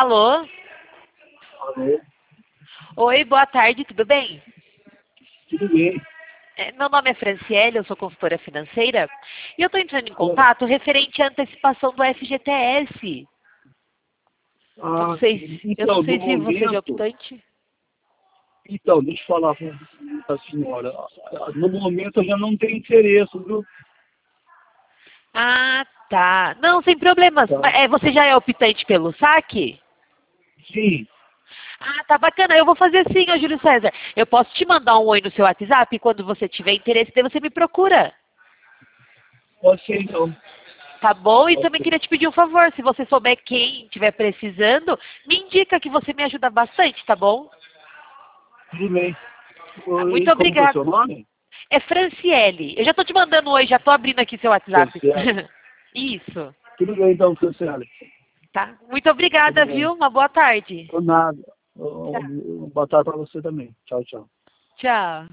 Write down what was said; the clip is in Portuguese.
Alô? Alô? Oi, boa tarde, tudo bem? Tudo bem? Meu nome é Franciele, eu sou consultora financeira e eu estou entrando em contato referente à antecipação do FGTS. Eu não Ah, sei, sim. eu não Então, no sei se você já é momento, optante. então, deixa eu falar com a senhora. No momento eu já não tenho interesse, viu? Ah, tá. Não, sem problemas. Tá? Você já é optante pelo saque? Sim, Ah, tá bacana. Eu vou fazer assim, ô Júlio César. Eu posso te mandar um oi no seu WhatsApp e quando você tiver interesse, daí você me procura. pode ser então. Tá bom? E Pode também ser. queria te pedir um favor. Se você souber quem estiver precisando, me indica que você me ajuda bastante, tá bom? Tudo bem. Muito E como que é o obrigada. seu nome? É Franciele. Eu já tô te mandando oi, já tô abrindo aqui seu WhatsApp. Franciele. Isso. Tudo bem então, Franciele. Tá? Muito Tudo obrigada, bem. viu? Uma boa tarde. Por nada. Tchau. Boa tarde para você também. Tchau, tchau. Tchau.